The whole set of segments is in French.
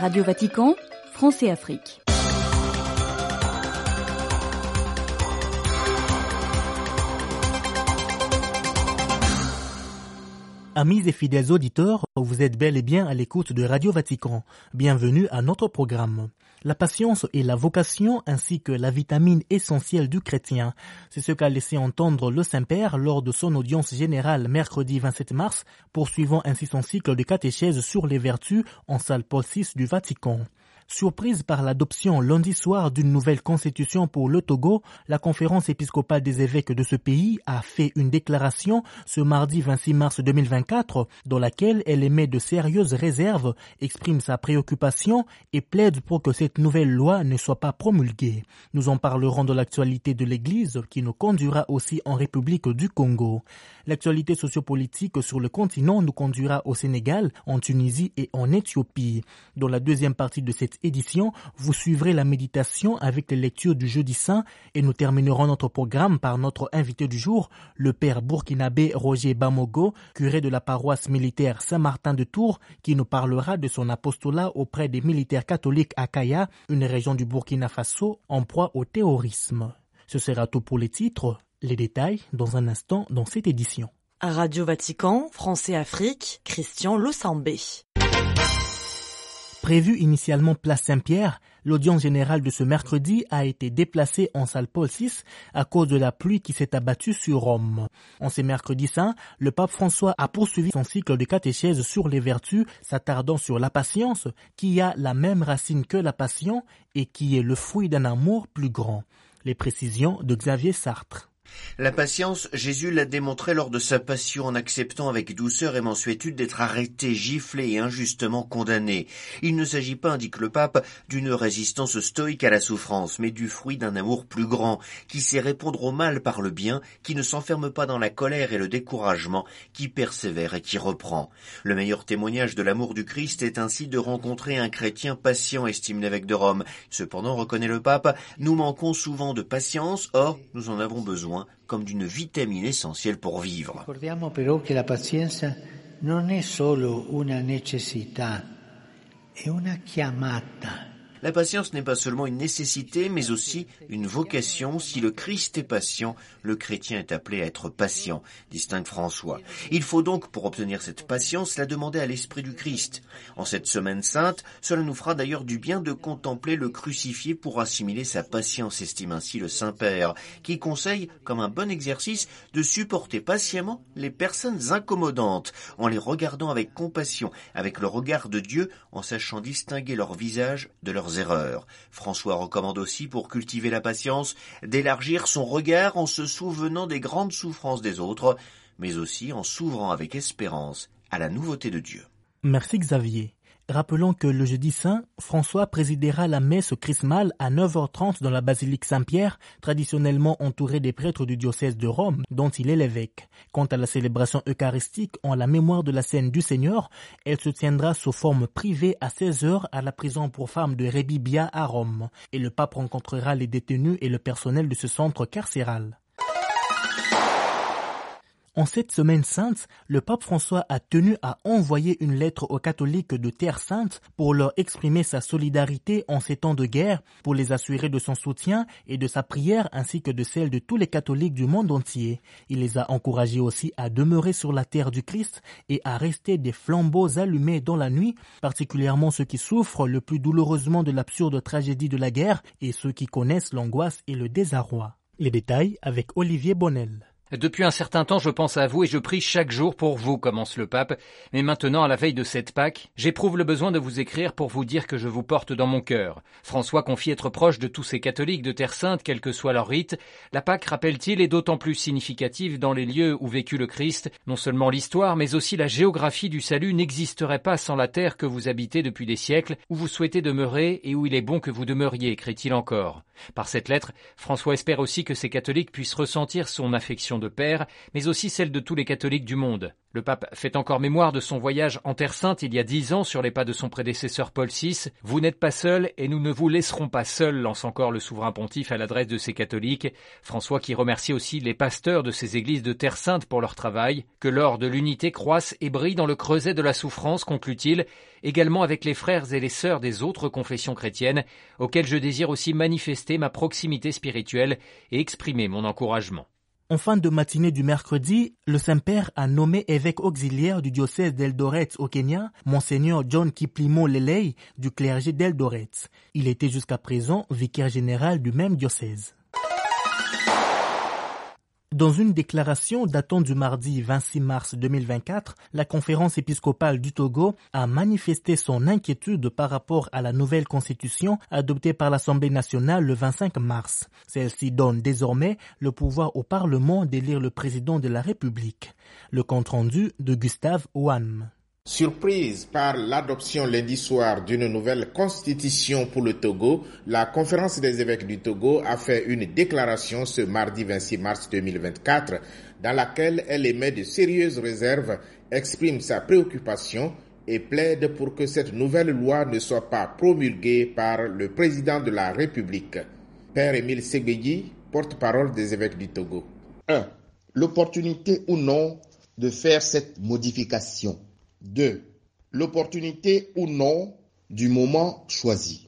Radio Vatican, France et Afrique. Amis et fidèles auditeurs, vous êtes bel et bien à l'écoute de Radio Vatican. Bienvenue à notre programme. La patience et la vocation ainsi que la vitamine essentielle du chrétien. C'est ce qu'a laissé entendre le Saint-Père lors de son audience générale mercredi 27 mars, poursuivant ainsi son cycle de catéchèse sur les vertus en salle Paul VI du Vatican. Surprise par l'adoption lundi soir d'une nouvelle constitution pour le Togo, la conférence épiscopale des évêques de ce pays a fait une déclaration ce mardi 26 mars 2024 dans laquelle elle émet de sérieuses réserves, exprime sa préoccupation et plaide pour que cette nouvelle loi ne soit pas promulguée. Nous en parlerons de l'actualité de l'Église qui nous conduira aussi en République du Congo. L'actualité sociopolitique sur le continent nous conduira au Sénégal, en Tunisie et en Éthiopie. Dans la deuxième partie de cette édition, vous suivrez la méditation avec les lectures du Jeudi Saint et nous terminerons notre programme par notre invité du jour, le père burkinabé Roger Bamogo, curé de la paroisse militaire Saint-Martin de Tours, qui nous parlera de son apostolat auprès des militaires catholiques à Kaya, une région du Burkina Faso en proie au terrorisme. Ce sera tout pour les titres, les détails dans un instant dans cette édition. À Radio Vatican, France et Afrique, Christian Lossambé. Prévue initialement place Saint-Pierre, l'audience générale de ce mercredi a été déplacée en salle Paul VI à cause de la pluie qui s'est abattue sur Rome. En ces mercredis saints, le pape François a poursuivi son cycle de catéchèse sur les vertus, s'attardant sur la patience, qui a la même racine que la passion et qui est le fruit d'un amour plus grand. Les précisions de Xavier Sartre. La patience, Jésus l'a démontré lors de sa passion en acceptant avec douceur et mansuétude d'être arrêté, giflé et injustement condamné. Il ne s'agit pas, indique le pape, d'une résistance stoïque à la souffrance, mais du fruit d'un amour plus grand, qui sait répondre au mal par le bien, qui ne s'enferme pas dans la colère et le découragement, qui persévère et qui reprend. Le meilleur témoignage de l'amour du Christ est ainsi de rencontrer un chrétien patient, estime l'évêque de Rome. Cependant, reconnaît le pape, nous manquons souvent de patience, or nous en avons besoin comme d'une vitamine essentielle pour vivre. Ricordiamo però che la pazienza non è solo una necessità, è una chiamata. La patience n'est pas seulement une nécessité, mais aussi une vocation. Si le Christ est patient, le chrétien est appelé à être patient, distingue François. Il faut donc, pour obtenir cette patience, la demander à l'Esprit du Christ. En cette semaine sainte, cela nous fera d'ailleurs du bien de contempler le crucifié pour assimiler sa patience, estime ainsi le Saint-Père, qui conseille, comme un bon exercice, de supporter patiemment les personnes incommodantes, en les regardant avec compassion, avec le regard de Dieu, en sachant distinguer leur visage de leurs erreurs. François recommande aussi, pour cultiver la patience, d'élargir son regard en se souvenant des grandes souffrances des autres, mais aussi en s'ouvrant avec espérance à la nouveauté de Dieu. Merci Xavier. Rappelons que le jeudi saint, François présidera la messe chrismale à 9h30 dans la basilique Saint-Pierre, traditionnellement entourée des prêtres du diocèse de Rome, dont il est l'évêque. Quant à la célébration eucharistique en la mémoire de la scène du Seigneur, elle se tiendra sous forme privée à 16h à la prison pour femmes de Rebibbia à Rome, et le pape rencontrera les détenus et le personnel de ce centre carcéral. En cette semaine sainte, le pape François a tenu à envoyer une lettre aux catholiques de Terre Sainte pour leur exprimer sa solidarité en ces temps de guerre, pour les assurer de son soutien et de sa prière ainsi que de celle de tous les catholiques du monde entier. Il les a encouragés aussi à demeurer sur la terre du Christ et à rester des flambeaux allumés dans la nuit, particulièrement ceux qui souffrent le plus douloureusement de l'absurde tragédie de la guerre et ceux qui connaissent l'angoisse et le désarroi. Les détails avec Olivier Bonnel. Depuis un certain temps, je pense à vous et je prie chaque jour pour vous, commence le pape. Mais maintenant, à la veille de cette Pâque, j'éprouve le besoin de vous écrire pour vous dire que je vous porte dans mon cœur. François confie être proche de tous ces catholiques de Terre Sainte, quel que soit leur rite. La Pâque, rappelle-t-il, est d'autant plus significative dans les lieux où vécut le Christ. Non seulement l'histoire, mais aussi la géographie du salut n'existerait pas sans la terre que vous habitez depuis des siècles, où vous souhaitez demeurer et où il est bon que vous demeuriez, écrit-il encore. Par cette lettre, François espère aussi que ces catholiques puissent ressentir son affection de père, mais aussi celle de tous les catholiques du monde. Le pape fait encore mémoire de son voyage en Terre Sainte il y a 10 ans sur les pas de son prédécesseur Paul VI. « Vous n'êtes pas seul et nous ne vous laisserons pas seuls », lance encore le souverain pontife à l'adresse de ces catholiques. François qui remercie aussi les pasteurs de ces églises de Terre Sainte pour leur travail. « Que l'or de l'unité croisse et brille dans le creuset de la souffrance », conclut-il, également avec les frères et les sœurs des autres confessions chrétiennes, auxquels je désire aussi manifester ma proximité spirituelle et exprimer mon encouragement. En fin de matinée du mercredi, le Saint-Père a nommé évêque auxiliaire du diocèse d'Eldoret au Kenya, Monseigneur John Kiplimo Lelei du clergé d'Eldoret. Il était jusqu'à présent vicaire général du même diocèse. Dans une déclaration datant du mardi 26 mars 2024, la conférence épiscopale du Togo a manifesté son inquiétude par rapport à la nouvelle constitution adoptée par l'Assemblée nationale le 25 mars. Celle-ci donne désormais le pouvoir au Parlement d'élire le président de la République. Le compte-rendu de Gustave Ouam. Surprise par l'adoption lundi soir d'une nouvelle constitution pour le Togo, la conférence des évêques du Togo a fait une déclaration ce mardi 26 mars 2024 dans laquelle elle émet de sérieuses réserves, exprime sa préoccupation et plaide pour que cette nouvelle loi ne soit pas promulguée par le président de la République. Père Émile Ségbédi, porte-parole des évêques du Togo. 1. L'opportunité ou non de faire cette modification. 2. L'opportunité ou non du moment choisi.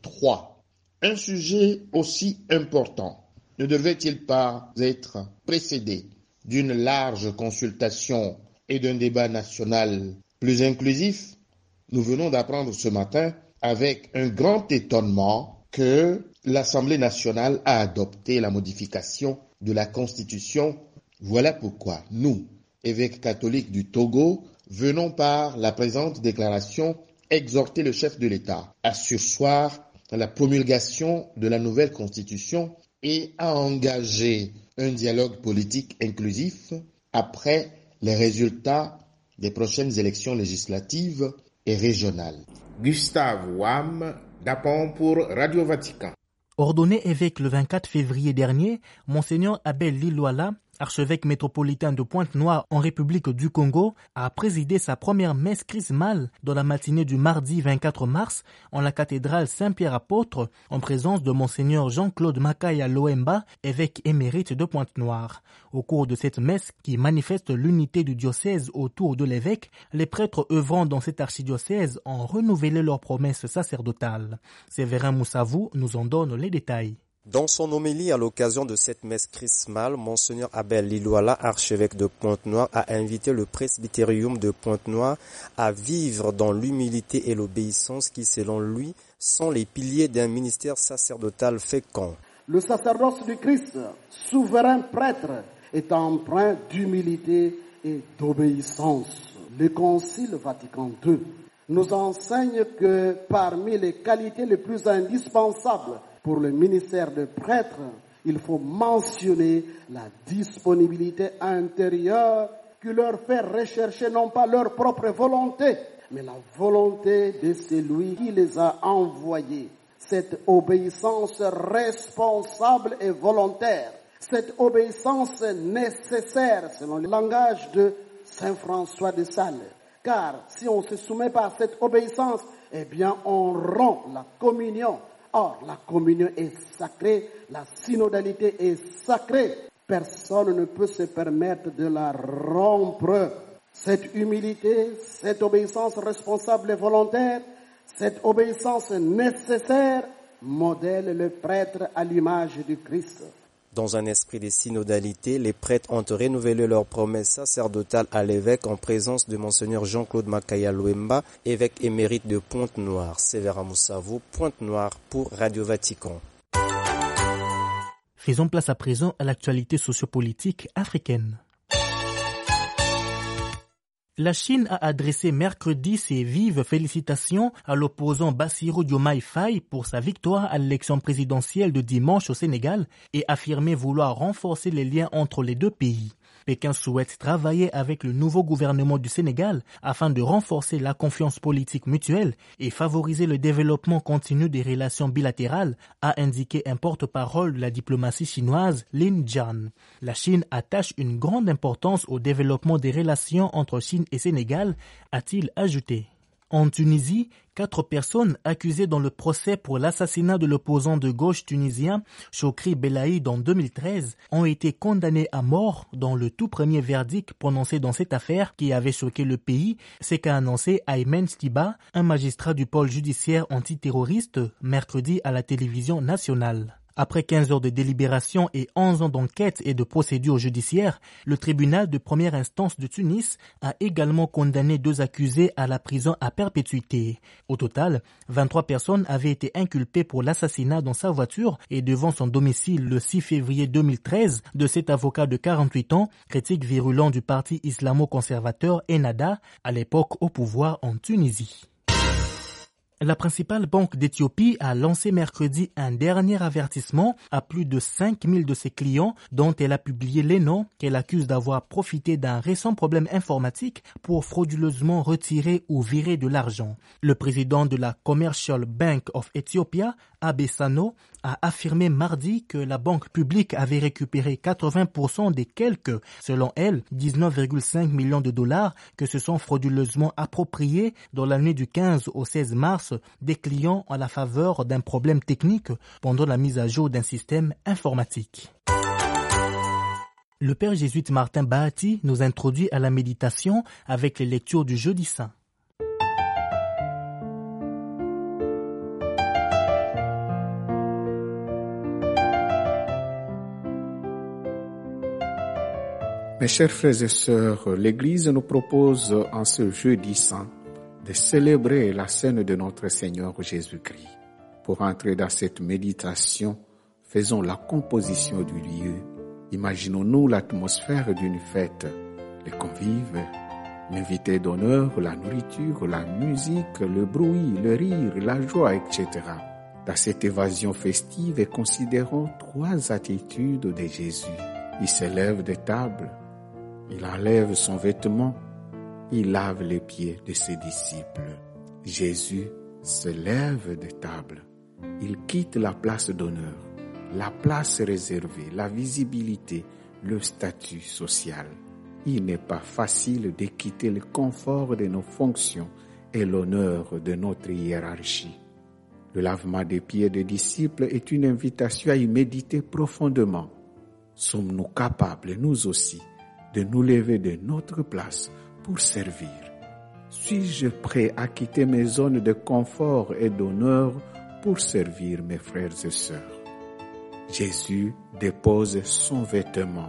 3. Un sujet aussi important ne devait-il pas être précédé d'une large consultation et d'un débat national plus inclusif? Nous venons d'apprendre ce matin avec un grand étonnement que l'Assemblée nationale a adopté la modification de la Constitution. Voilà pourquoi nous, évêques catholiques du Togo, venons par la présente déclaration exhorter le chef de l'État à surseoir à la promulgation de la nouvelle constitution et à engager un dialogue politique inclusif après les résultats des prochaines élections législatives et régionales. Gustave Ouam, Dapon pour Radio Vatican. Ordonné évêque le 24 février dernier, Monseigneur Abel Lilwala, archevêque métropolitain de Pointe-Noire en République du Congo, a présidé sa première messe chrismale dans la matinée du mardi 24 mars en la cathédrale Saint-Pierre-Apôtre en présence de Monseigneur Jean-Claude Makaya Loemba, évêque émérite de Pointe-Noire. Au cours de cette messe qui manifeste l'unité du diocèse autour de l'évêque, les prêtres œuvrant dans cet archidiocèse ont renouvelé leurs promesses sacerdotales. Séverin Moussavou nous en donne les détails. Dans son homélie à l'occasion de cette messe chrismale, Monseigneur Abel Lilwala, archevêque de Pointe-Noire, a invité le presbytérium de Pointe-Noire à vivre dans l'humilité et l'obéissance qui, selon lui, sont les piliers d'un ministère sacerdotal fécond. Le sacerdoce du Christ, souverain prêtre, est empreint d'humilité et d'obéissance. Le Concile Vatican II nous enseigne que parmi les qualités les plus indispensables pour le ministère de prêtre, il faut mentionner la disponibilité intérieure qui leur fait rechercher non pas leur propre volonté, mais la volonté de celui qui les a envoyés. Cette obéissance responsable et volontaire, cette obéissance nécessaire selon le langage de Saint François de Sales. Car si on ne se soumet pas à cette obéissance, eh bien on rompt la communion. Or, la communion est sacrée, la synodalité est sacrée. Personne ne peut se permettre de la rompre. Cette humilité, cette obéissance responsable et volontaire, cette obéissance nécessaire modèle le prêtre à l'image du Christ. Dans un esprit de synodalité, les prêtres ont renouvelé leurs promesses sacerdotales à l'évêque en présence de Monseigneur Jean-Claude Makaya Loemba, évêque émérite de Pointe-Noire. Séverin Moussavou, Pointe-Noire pour Radio Vatican. Faisons place à présent à l'actualité sociopolitique africaine. La Chine a adressé mercredi ses vives félicitations à l'opposant Bassirou Diomaye Faye pour sa victoire à l'élection présidentielle de dimanche au Sénégal et affirmé vouloir renforcer les liens entre les deux pays. Pékin souhaite travailler avec le nouveau gouvernement du Sénégal afin de renforcer la confiance politique mutuelle et favoriser le développement continu des relations bilatérales, a indiqué un porte-parole de la diplomatie chinoise, Lin Jian. La Chine attache une grande importance au développement des relations entre Chine et Sénégal, a-t-il ajouté. En Tunisie, 4 personnes accusées dans le procès pour l'assassinat de l'opposant de gauche tunisien Chokri Belaïd en 2013 ont été condamnées à mort dans le tout premier verdict prononcé dans cette affaire qui avait choqué le pays, c'est qu'a annoncé Aymen Stiba, un magistrat du pôle judiciaire antiterroriste, mercredi à la télévision nationale. Après 15 heures de délibération et 11 ans d'enquête et de procédure judiciaire, le tribunal de première instance de Tunis a également condamné 2 accusés à la prison à perpétuité. Au total, 23 personnes avaient été inculpées pour l'assassinat dans sa voiture et devant son domicile le 6 février 2013 de cet avocat de 48 ans, critique virulent du parti islamo-conservateur Ennahda, à l'époque au pouvoir en Tunisie. La principale banque d'Éthiopie a lancé mercredi un dernier avertissement à plus de 5000 de ses clients dont elle a publié les noms qu'elle accuse d'avoir profité d'un récent problème informatique pour frauduleusement retirer ou virer de l'argent. Le président de la Commercial Bank of Ethiopia, Abe Sano, a affirmé mardi que la banque publique avait récupéré 80% des quelques, selon elle, 19,5 millions de dollars que se sont frauduleusement appropriés dans la nuit du 15 au 16 mars des clients à la faveur d'un problème technique pendant la mise à jour d'un système informatique. Le père jésuite Martin Bahati nous introduit à la méditation avec les lectures du Jeudi Saint. Mes chers frères et sœurs, l'Église nous propose en ce Jeudi Saint de célébrer la scène de notre Seigneur Jésus-Christ. Pour entrer dans cette méditation, faisons la composition du lieu. Imaginons-nous l'atmosphère d'une fête, les convives, l'invité d'honneur, la nourriture, la musique, le bruit, le rire, la joie, etc. Dans cette évasion festive, considérons 3 attitudes de Jésus. Il se lève des tables, il enlève son vêtement, il lave les pieds de ses disciples. Jésus se lève des tables. Il quitte la place d'honneur, la place réservée, la visibilité, le statut social. Il n'est pas facile de quitter le confort de nos fonctions et l'honneur de notre hiérarchie. Le lavement des pieds des disciples est une invitation à y méditer profondément. Sommes-nous capables, nous aussi, de nous lever de notre place pour servir? Suis-je prêt à quitter mes zones de confort et d'honneur pour servir mes frères et sœurs? Jésus dépose son vêtement.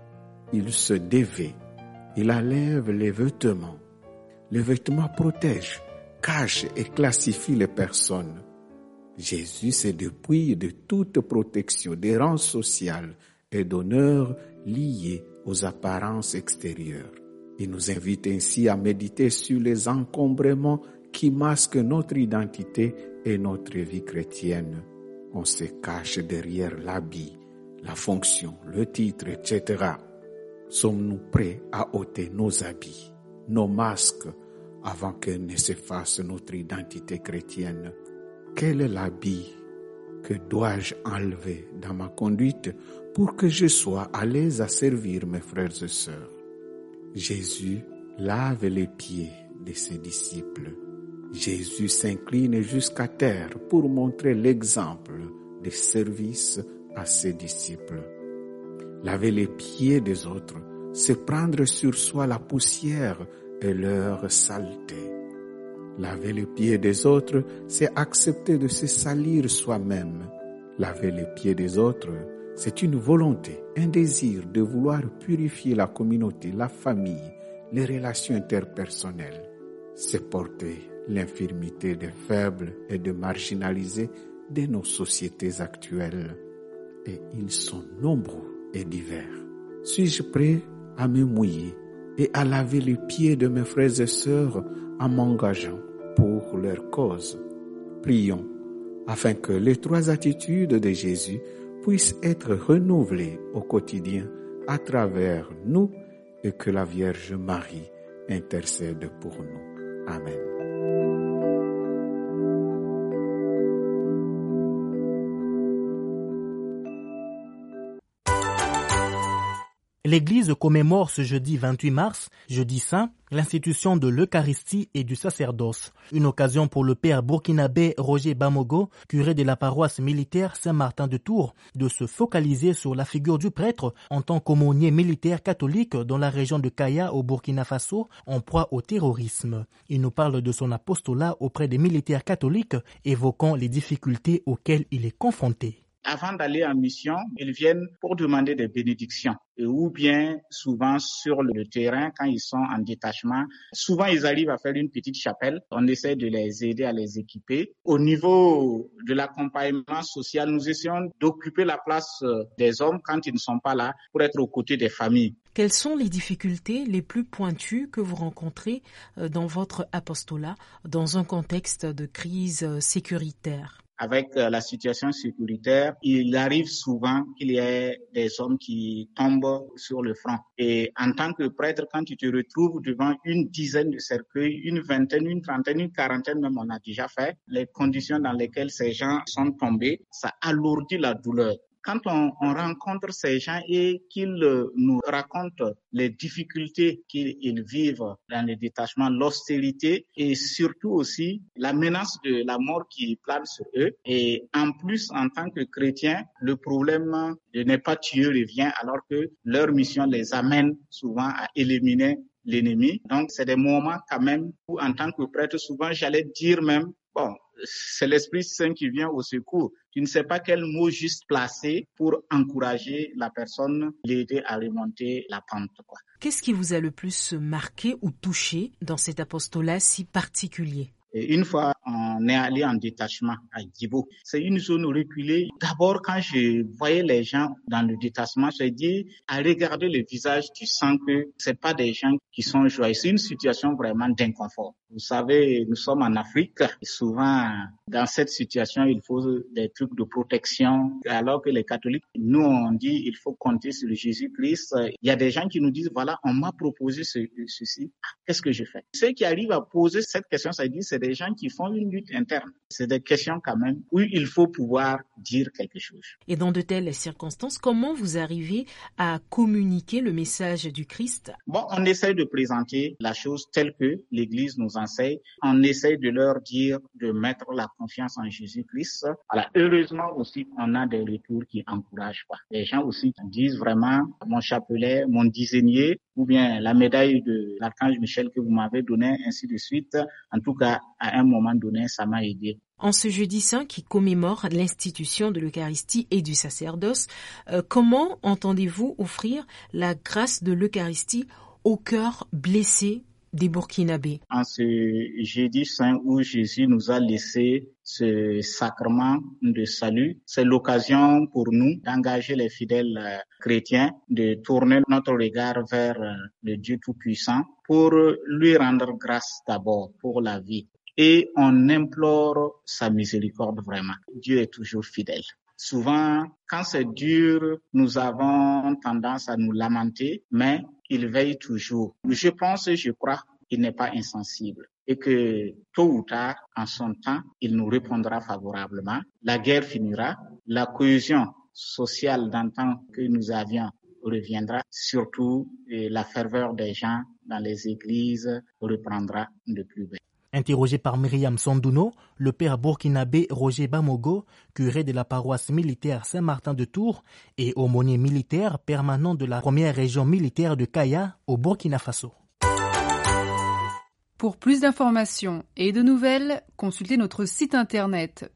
Il se dévêt. Il enlève les vêtements. Les vêtements protègent, cachent et classifient les personnes. Jésus se dépouille de toute protection des rangs sociaux et d'honneur liés aux apparences extérieures. Il nous invite ainsi à méditer sur les encombrements qui masquent notre identité et notre vie chrétienne. On se cache derrière l'habit, la fonction, le titre, etc. Sommes-nous prêts à ôter nos habits, nos masques, avant que ne s'efface notre identité chrétienne? Quel est l'habit que dois-je enlever dans ma conduite pour que je sois à l'aise à servir mes frères et sœurs? Jésus lave les pieds de ses disciples. Jésus s'incline jusqu'à terre pour montrer l'exemple de service à ses disciples. Laver les pieds des autres, c'est prendre sur soi la poussière et leur saleté. Laver les pieds des autres, c'est accepter de se salir soi-même. Laver les pieds des autres, c'est une volonté, un désir de vouloir purifier la communauté, la famille, les relations interpersonnelles. C'est porter l'infirmité des faibles et des marginalisés de nos sociétés actuelles. Et ils sont nombreux et divers. Suis-je prêt à me mouiller et à laver les pieds de mes frères et sœurs en m'engageant pour leur cause? Prions afin que les 3 attitudes de Jésus puissent être renouvelées au quotidien à travers nous et que la Vierge Marie intercède pour nous. Amen. L'Église commémore ce jeudi 28 mars, jeudi saint, l'institution de l'Eucharistie et du sacerdoce. Une occasion pour le père burkinabé Roger Bamogo, curé de la paroisse militaire Saint-Martin de Tours, de se focaliser sur la figure du prêtre en tant qu'aumônier militaire catholique dans la région de Kaya au Burkina Faso, en proie au terrorisme. Il nous parle de son apostolat auprès des militaires catholiques, évoquant les difficultés auxquelles il est confronté. Avant d'aller en mission, ils viennent pour demander des bénédictions. Ou bien, souvent sur le terrain, quand ils sont en détachement, souvent ils arrivent à faire une petite chapelle. On essaie de les aider à les équiper. Au niveau de l'accompagnement social, nous essayons d'occuper la place des hommes quand ils ne sont pas là pour être aux côtés des familles. Quelles sont les difficultés les plus pointues que vous rencontrez dans votre apostolat dans un contexte de crise sécuritaire ? Avec la situation sécuritaire, il arrive souvent qu'il y ait des hommes qui tombent sur le front. Et en tant que prêtre, quand tu te retrouves devant une dizaine de cercueils, une vingtaine, une trentaine, une quarantaine même, on a déjà fait, les conditions dans lesquelles ces gens sont tombés, ça alourdit la douleur. Quand on rencontre ces gens et qu'ils nous racontent les difficultés qu'ils vivent dans le détachement, l'austérité et surtout aussi la menace de la mort qui plane sur eux. Et en plus, en tant que chrétiens, le problème de ne pas tuer revient alors que leur mission les amène souvent à éliminer l'ennemi. Donc, c'est des moments quand même où, en tant que prêtre, souvent, j'allais dire même, bon, c'est l'Esprit Saint qui vient au secours. Tu ne sais pas quel mot juste placer pour encourager la personne, l'aider à remonter la pente, quoi. Qu'est-ce qui vous a le plus marqué ou touché dans cet apostolat si particulier ? Et une fois, on est allé en détachement à Djibo. C'est une zone reculée. D'abord, quand je voyais les gens dans le détachement, j'ai dit à regarder le visage, tu sens que c'est pas des gens qui sont joyeux. C'est une situation vraiment d'inconfort. Vous savez, nous sommes en Afrique. Et souvent, dans cette situation, il faut des trucs de protection. Alors que les catholiques, nous, on dit il faut compter sur Jésus-Christ. Il y a des gens qui nous disent, voilà, on m'a proposé ceci. Qu'est-ce que je fais? Ceux qui arrivent à poser cette question, ça dit, c'est des gens qui font une lutte interne. C'est des questions quand même où il faut pouvoir dire quelque chose. Et dans de telles circonstances, comment vous arrivez à communiquer le message du Christ? Bon, on essaie de présenter la chose telle que l'Église nous enseigne. On essaie de leur dire de mettre la confiance en Jésus-Christ. Voilà. Heureusement aussi, on a des retours qui encouragent pas. Les gens aussi disent vraiment mon chapelet, mon dizainier, ou bien la médaille de l'archange Michel que vous m'avez donnée, ainsi de suite. En tout cas, à un moment donné, ça m'a aidé. En ce jeudi saint qui commémore l'institution de l'Eucharistie et du sacerdoce, comment entendez-vous offrir la grâce de l'Eucharistie au cœur blessé des Burkinabés? En ce jeudi saint où Jésus nous a laissé ce sacrement de salut, c'est l'occasion pour nous d'engager les fidèles chrétiens, de tourner notre regard vers le Dieu Tout-Puissant pour lui rendre grâce d'abord pour la vie. Et on implore sa miséricorde vraiment. Dieu est toujours fidèle. Souvent, quand c'est dur, nous avons tendance à nous lamenter, mais il veille toujours. Je pense et je crois qu'il n'est pas insensible et que tôt ou tard, en son temps, il nous répondra favorablement. La guerre finira, la cohésion sociale d'antan que nous avions reviendra, surtout la ferveur des gens dans les églises reprendra de plus belle. Interrogé par Myriam Sandouno, le père burkinabé Roger Bamogo, curé de la paroisse militaire Saint-Martin de Tours et aumônier militaire permanent de la première région militaire de Kaya au Burkina Faso. Pour plus d'informations et de nouvelles, consultez notre site internet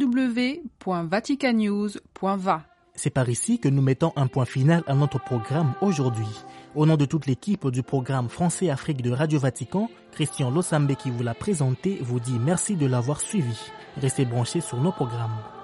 www.vaticannews.va. C'est par ici que nous mettons un point final à notre programme aujourd'hui. Au nom de toute l'équipe du programme Français Afrique de Radio Vatican, Christian Losambe qui vous l'a présenté vous dit merci de l'avoir suivi. Restez branchés sur nos programmes.